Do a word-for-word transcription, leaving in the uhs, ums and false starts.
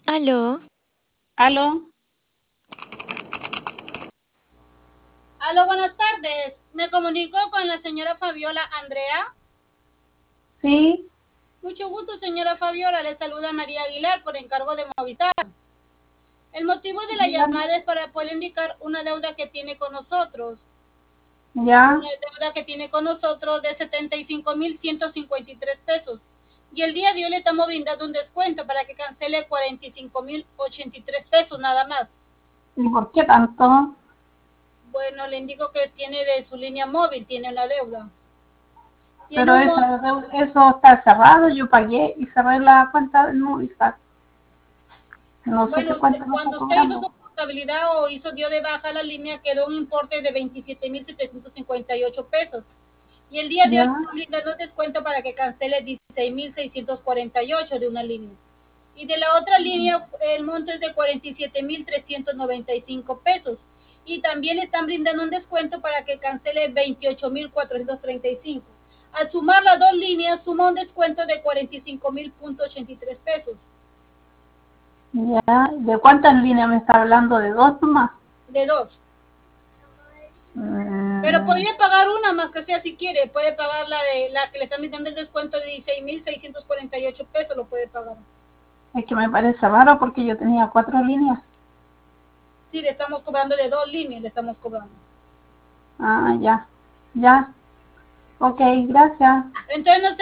Aló, Aló, Aló, buenas tardes. Me comunico con la señora Fabiola Andrea. sí, Mucho gusto, señora Fabiola. Le saluda María Aguilar por encargo de Movistar. El motivo de la dígame, llamada es para poder indicar una deuda que tiene con nosotros. ya, Una deuda que tiene con nosotros de setenta y cinco mil ciento cincuenta y tres pesos. Y el día de hoy le estamos brindando un descuento para que cancele cuarenta y cinco mil ochenta y tres pesos nada más. ¿y por qué tanto? Bueno, le indico que tiene de su línea móvil, tiene una deuda. Tiene Pero un eso, monto. eso está cerrado, yo pagué y cerré la cuenta del Movistar. No sé Bueno, qué usted, cuenta me está cuando usted hizo cobrando. su portabilidad o hizo dio de baja la línea, quedó un importe de veintisiete mil setecientos cincuenta y ocho pesos. Y el día de hoy Ya, estamos brindando descuento para que cancele dieciséis mil seiscientos cuarenta y ocho de una línea. Y de la otra línea, el monto es de cuarenta y siete mil trescientos noventa y cinco pesos. Y también le están brindando un descuento para que cancele veintiocho mil cuatrocientos treinta y cinco. Al sumar las dos líneas, suma un descuento de cuarenta y cinco mil ochenta y tres pesos. ya, ¿de cuántas líneas me está hablando? ¿De dos nomás? De dos. Pero Mm, podría pagar una más que sea si quiere. Puede pagar la de la que le están dando el descuento de dieciséis mil seiscientos cuarenta y ocho pesos, lo puede pagar. es que me parece raro porque yo tenía cuatro líneas. Sí, le estamos cobrando de dos líneas, le estamos cobrando. Ah, ya, ya, ok, gracias. Entonces no